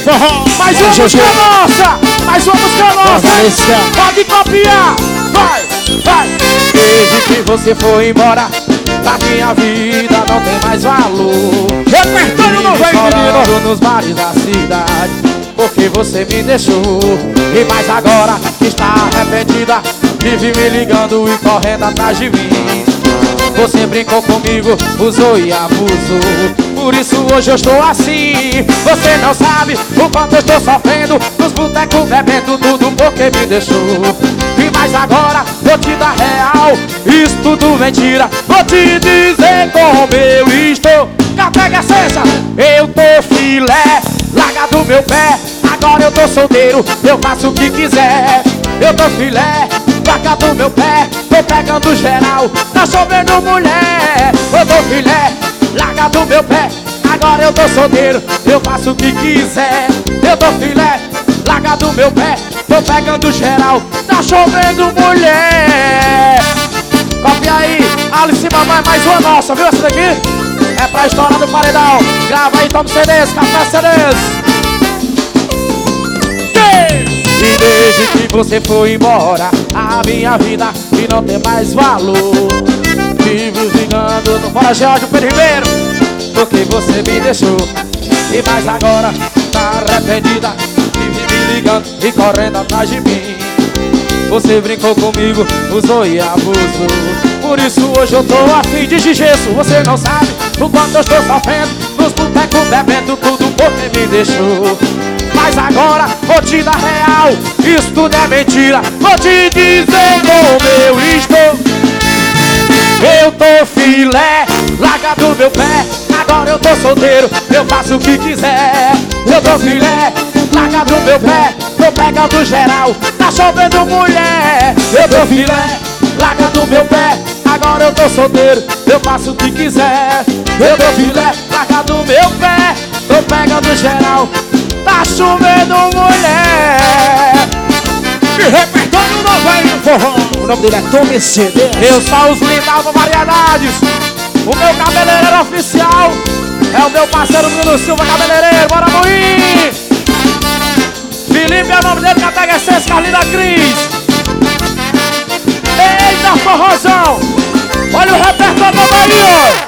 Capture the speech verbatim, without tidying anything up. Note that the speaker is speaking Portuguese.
forró. Mais uma música nossa. Mais uma música nossa. Pode copiar. Vai, vai. Desde que você foi embora, na minha vida não tem mais valor. Repertório não vai, menino. Nos bares da cidade, porque você me deixou. E mais agora que está arrependida, vive me ligando e correndo atrás de mim. Você brincou comigo, usou e abusou. Por isso hoje eu estou assim. Você não sabe o quanto eu estou sofrendo, nos botecos bebendo tudo porque me deixou. E mais agora vou te dar real, isso tudo mentira. Vou te dizer como eu estou. Pega a essência, eu tô filé, larga do meu pé. Agora eu tô solteiro, eu faço o que quiser. Eu tô filé, larga do meu pé. Tô pegando geral, tá chovendo mulher. Eu tô filé, larga do meu pé. Agora eu tô solteiro, eu faço o que quiser. Eu tô filé, larga do meu pé. Tô pegando geral, tá chovendo mulher. Copia aí, Alice Mamãe, mais uma nossa, viu essa daqui? É pra história do paredão. Grava aí, toma C Ds, café C Ds. E desde que você foi embora, a minha vida que não tem mais valor. Vivo vingando no Fora George, Pedro Ribeiro, porque você me deixou. E mais agora tá arrependida, vive me ligando e correndo atrás de mim. Você brincou comigo, usou e abusou. Por isso hoje eu tô afim de gigesso. Você não sabe o quanto eu estou sofrendo, nos botecos bebendo tudo porque me deixou. Mas agora vou te dar real, isso tudo é mentira. Vou te dizer como eu estou. Eu tô filé, larga do meu pé. Agora eu tô solteiro, eu faço o que quiser. Eu tô filé, larga do meu pé. Tô pegando geral, tá chovendo mulher. Eu tô filé, larga do meu pé. Agora eu tô solteiro, eu faço o que quiser. Eu tô filé, larga do meu pé. Tô pegando geral, tá chovendo mulher. E repertório não vai no forró. O nome dele é Tommy C Ds. Eu só os Lindalva Variedades. O meu cabeleireiro oficial é o meu parceiro Bruno Silva, cabeleireiro. Bora, Moinho! Felipe é o nome dele, Catega Essência, Carlinda Cris. Eita, forrozão! Olha o repertório da Bahia!